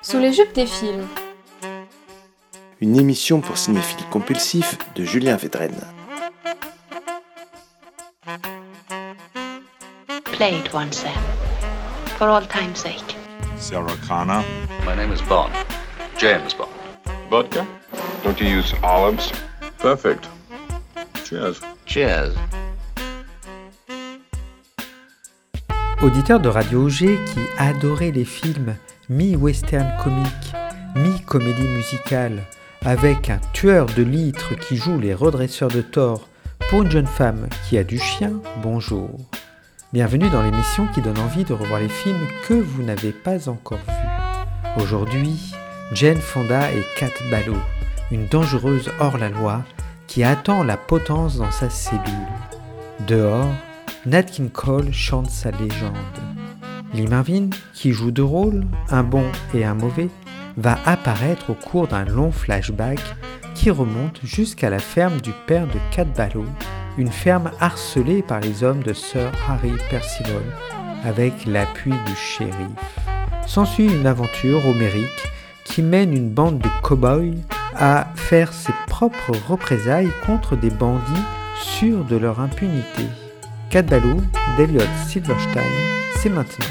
Sous les jupes des films. Une émission pour cinéphiles compulsifs de Julien Védrenne. Play it once then, for all time's sake. Sarah Connor. My name is Bond. James Bond. Vodka? Don't you use olives? Perfect. Cheers. Cheers. Auditeur de Radio OG qui adorait les films mi-western comique, mi-comédie musicale, avec un tueur de litres qui joue les redresseurs de tort pour une jeune femme qui a du chien, bonjour. Bienvenue dans l'émission qui donne envie de revoir les films que vous n'avez pas encore vus. Aujourd'hui, Jane Fonda et Cat Ballou, une dangereuse hors-la-loi qui attend la potence dans sa cellule. Dehors, Nat King Cole chante sa légende. Lee Marvin, qui joue deux rôles, un bon et un mauvais, va apparaître au cours d'un long flashback qui remonte jusqu'à la ferme du père de Cat Ballou, une ferme harcelée par les hommes de Sir Harry Percival, avec l'appui du shérif. S'ensuit une aventure homérique qui mène une bande de cow-boys à faire ses propres représailles contre des bandits sûrs de leur impunité. Cat Ballou d'Elliot Silverstein, c'est maintenant.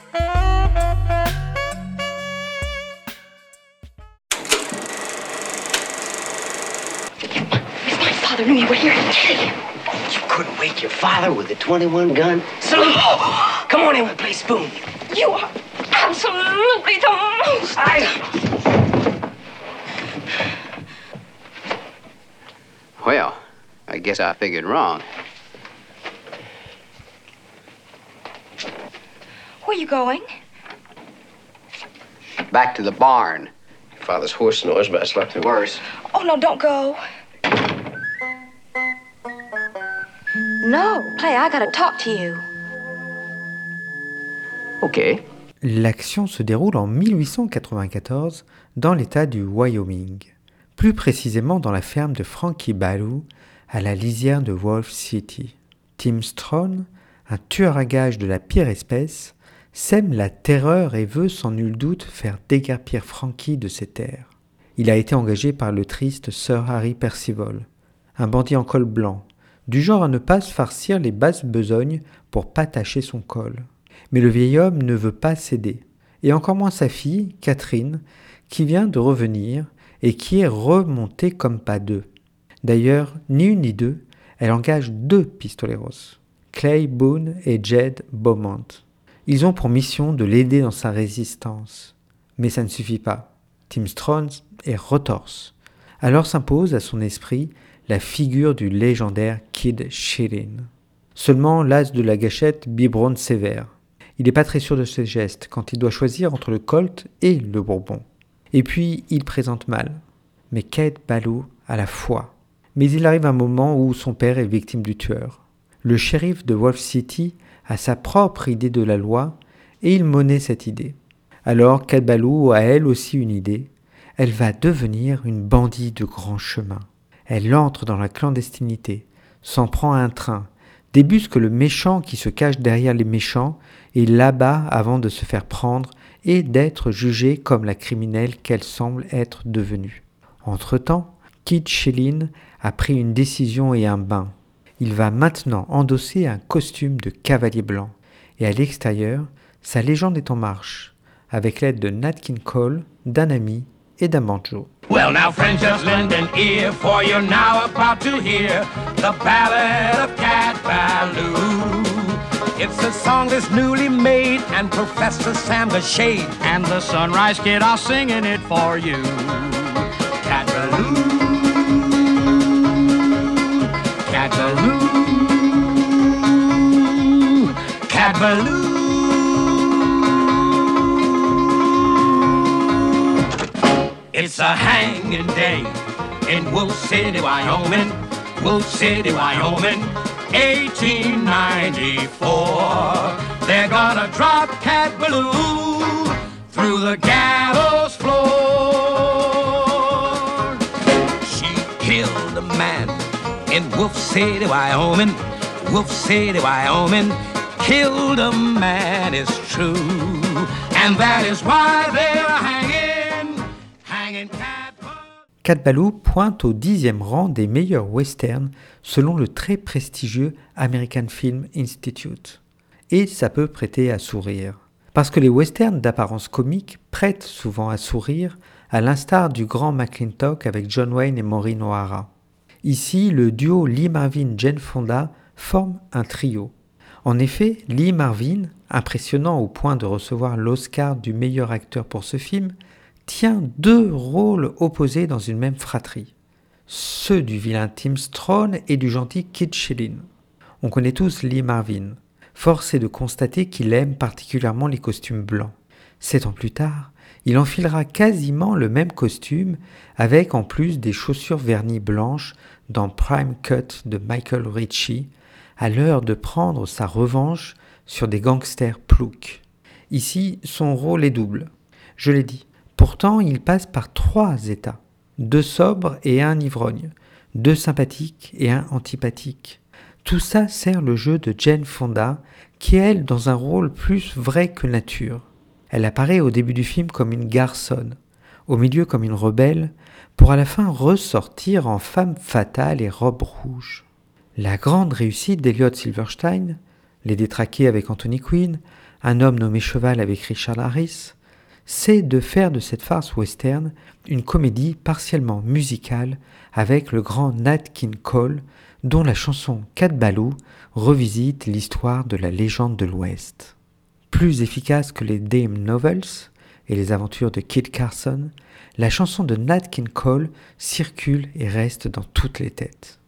Father knew you were here. You couldn't wake your father with a 21 gun? So, come on in, we'll play spoon. You are absolutely the most. Well, I guess I figured wrong. Where are you going? Back to the barn. Your father's horse snores, but it's likely worse. Oh, no, don't go. No, Clay, I gotta talk to you. Okay. L'action se déroule en 1894 dans l'état du Wyoming, plus précisément dans la ferme de Frankie Ballou à la lisière de Wolf City. Tim Strawn, un tueur à gages de la pire espèce, sème la terreur et veut sans nul doute faire déguerpir Frankie de ses terres. Il a été engagé par le triste Sir Harry Percival, un bandit en col blanc, du genre à ne pas se farcir les basses besognes pour pas tacher son col. Mais le vieil homme ne veut pas céder, et encore moins sa fille, Catherine, qui vient de revenir et qui est remontée comme pas deux. D'ailleurs, ni une ni deux, elle engage deux pistoleros, Clay Boone et Jed Beaumont. Ils ont pour mission de l'aider dans sa résistance. Mais ça ne suffit pas. Tim Strawn est retorse. Alors s'impose à son esprit la figure du légendaire Kid Schilling. Seulement l'as de la gâchette biberonne sévère. Il n'est pas très sûr de ses gestes quand il doit choisir entre le Colt et le Bourbon. Et puis il présente mal. Mais Cat Ballou a la foi. Mais il arrive un moment où son père est victime du tueur. Le shérif de Wolf City a sa propre idée de la loi et il monnaie cette idée. Alors Cat Ballou a elle aussi une idée. Elle va devenir une bandit de grand chemin. Elle entre dans la clandestinité, s'en prend à un train, débusque le méchant qui se cache derrière les méchants et l'abat avant de se faire prendre et d'être jugée comme la criminelle qu'elle semble être devenue. Entre-temps, Kid Schilling a pris une décision et un bain. Il va maintenant endosser un costume de cavalier blanc. Et à l'extérieur, sa légende est en marche, avec l'aide de Nat King Cole, d'un ami et d'un banjo. Well, now, friends, just lend an ear, for you're now about to hear the ballad of Cat Ballou. It's a song that's newly made, and Professor Sam the Shade and the Sunrise Kid are singing it for you. Cat Ballou, Cat Ballou, Cat Ballou. It's a hanging day in Wolf City, Wyoming, Wolf City, Wyoming, 1894. They're gonna drop Cat Ballou through the gallows floor. She killed a man in Wolf City, Wyoming, Wolf City, Wyoming, killed a man, it's true, and that is why they're hanging singing cat. Cat Ballou pointe au 10e rang des meilleurs westerns selon le très prestigieux American Film Institute. Et ça peut prêter à sourire. Parce que les westerns d'apparence comique prêtent souvent à sourire, à l'instar du Grand McLintock avec John Wayne et Maureen O'Hara. Ici, le duo Lee Marvin-Jane Fonda forme un trio. En effet, Lee Marvin, impressionnant au point de recevoir l'Oscar du meilleur acteur pour ce film, tient 2 rôles opposés dans une même fratrie. Ceux du vilain Tim Strawn et du gentil Kid Schilling. On connaît tous Lee Marvin. Force est de constater qu'il aime particulièrement les costumes blancs. 7 ans plus tard, il enfilera quasiment le même costume avec en plus des chaussures vernies blanches dans Prime Cut de Michael Ritchie, à l'heure de prendre sa revanche sur des gangsters ploucs. Ici, son rôle est double. Je l'ai dit. Pourtant, il passe par 3 états. 2 sobres et 1 ivrogne. 2 sympathiques et 1 antipathique. Tout ça sert le jeu de Jane Fonda, qui est, elle, dans un rôle plus vrai que nature. Elle apparaît au début du film comme une garçonne, au milieu comme une rebelle, pour à la fin ressortir en femme fatale et robe rouge. La grande réussite d'Elliot Silverstein, Les Détraqués avec Anthony Quinn, Un homme nommé Cheval avec Richard Harris, c'est de faire de cette farce western une comédie partiellement musicale avec le grand Nat King Cole, dont la chanson Cat Ballou revisite l'histoire de la légende de l'Ouest. Plus efficace que les Dame Novels et les aventures de Kit Carson, la chanson de Nat King Cole circule et reste dans toutes les têtes.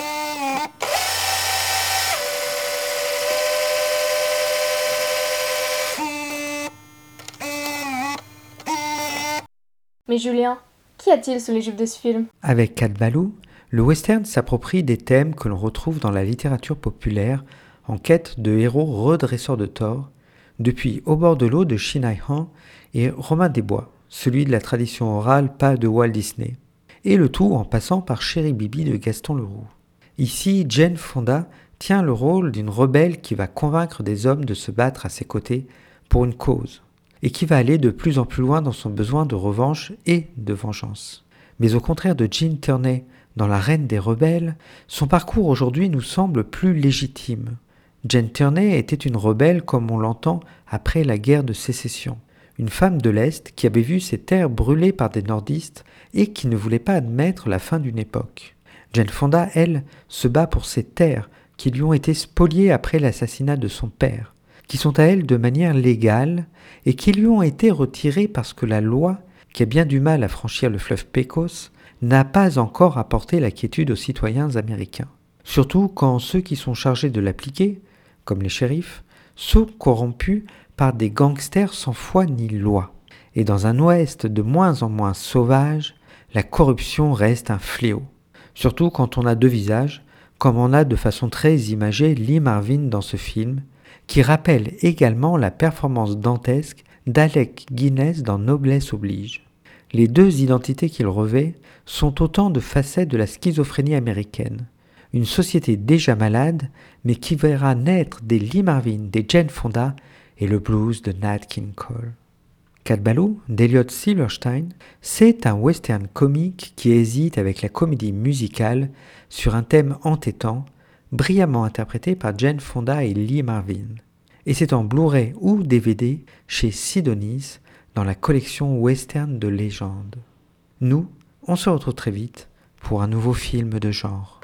Mais Julien, qu'y a-t-il sous les jupes de ce film ? Avec Cat Ballou, le western s'approprie des thèmes que l'on retrouve dans la littérature populaire en quête de héros redresseurs de tort, depuis Au bord de l'eau de Shin Hai-han et Romain Desbois, celui de la tradition orale pas de Walt Disney, et le tout en passant par Chéri Bibi de Gaston Leroux. Ici, Jane Fonda tient le rôle d'une rebelle qui va convaincre des hommes de se battre à ses côtés pour une cause, et qui va aller de plus en plus loin dans son besoin de revanche et de vengeance. Mais au contraire de Gene Tierney dans La Reine des Rebelles, son parcours aujourd'hui nous semble plus légitime. Gene Tierney était une rebelle comme on l'entend après la guerre de sécession, une femme de l'Est qui avait vu ses terres brûlées par des nordistes et qui ne voulait pas admettre la fin d'une époque. Jane Fonda, elle, se bat pour ces terres qui lui ont été spoliées après l'assassinat de son père, qui sont à elle de manière légale et qui lui ont été retirées parce que la loi, qui a bien du mal à franchir le fleuve Pecos, n'a pas encore apporté la quiétude aux citoyens américains. Surtout quand ceux qui sont chargés de l'appliquer, comme les shérifs, sont corrompus par des gangsters sans foi ni loi. Et dans un Ouest de moins en moins sauvage, la corruption reste un fléau. Surtout quand on a 2 visages, comme on a de façon très imagée Lee Marvin dans ce film, qui rappelle également la performance dantesque d'Alec Guinness dans Noblesse oblige. Les 2 identités qu'il revêt sont autant de facettes de la schizophrénie américaine. Une société déjà malade, mais qui verra naître des Lee Marvin, des Jane Fonda et le blues de Nat King Cole. Cat Ballou, d'Elliot Silverstein, c'est un western comique qui hésite avec la comédie musicale sur un thème entêtant, brillamment interprété par Jane Fonda et Lee Marvin. Et c'est en Blu-ray ou DVD chez Sidonis dans la collection western de légende. Nous, on se retrouve très vite pour un nouveau film de genre.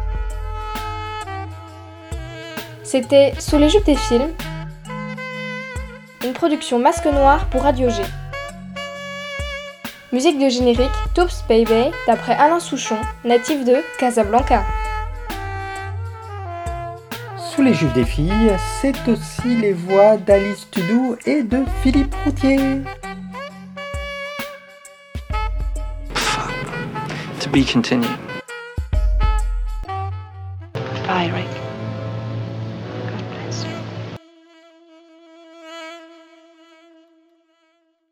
C'était Sous les jupes des films, une production Masque Noir pour Radio G. Musique de générique Toops Baby d'après Alain Souchon, natif de Casablanca. Sous les jupes des filles, c'est aussi les voix d'Alice Tudou et de Philippe Routier. To be continued.